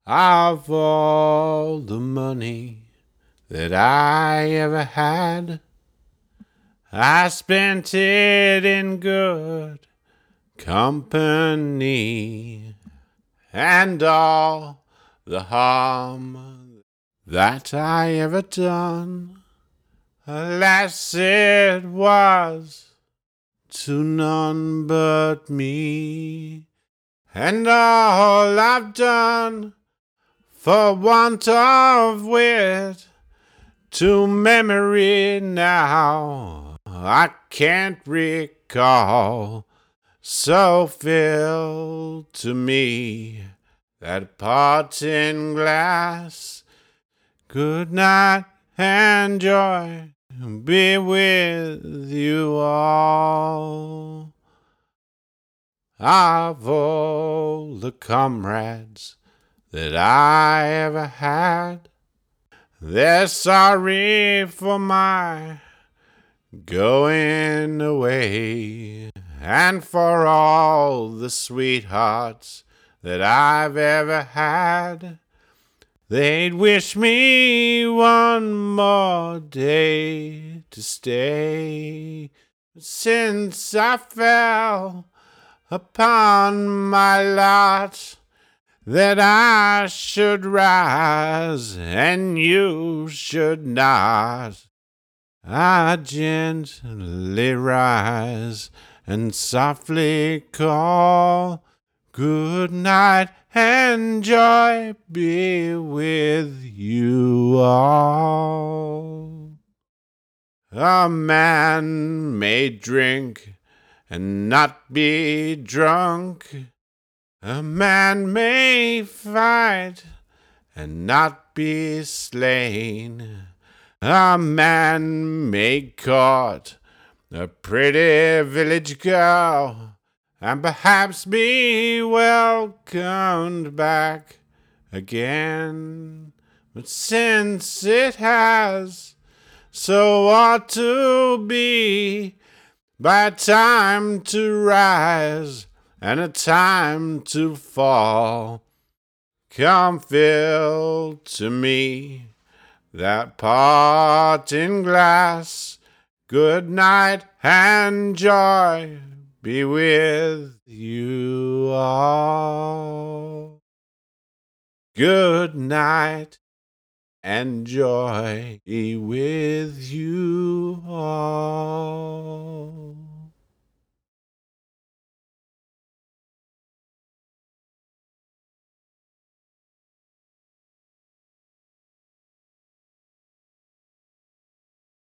Of all the money that I ever had, I spent it in good company, and all the harm that I ever done, alas, it was to none but me. And all I've done for want of wit, to memory now I can't recall. So fill to me that parting glass. Good night and joy be with you all. Of all the comrades that I ever had, they're sorry for my going away, and for all the sweethearts that I've ever had. They'd wish me one more day to stay. Since I fell upon my lot, that I should rise and you should not, I gently rise and softly call. Good night and joy be with you all. A man may drink and not be drunk. A man may fight and not be slain. A man may court a pretty village girl and perhaps be welcomed back again. But since it has so ought to be, by a time to rise and a time to fall, come fill to me that parting glass. Good night and joy be with you all. Good night and joy be with you all.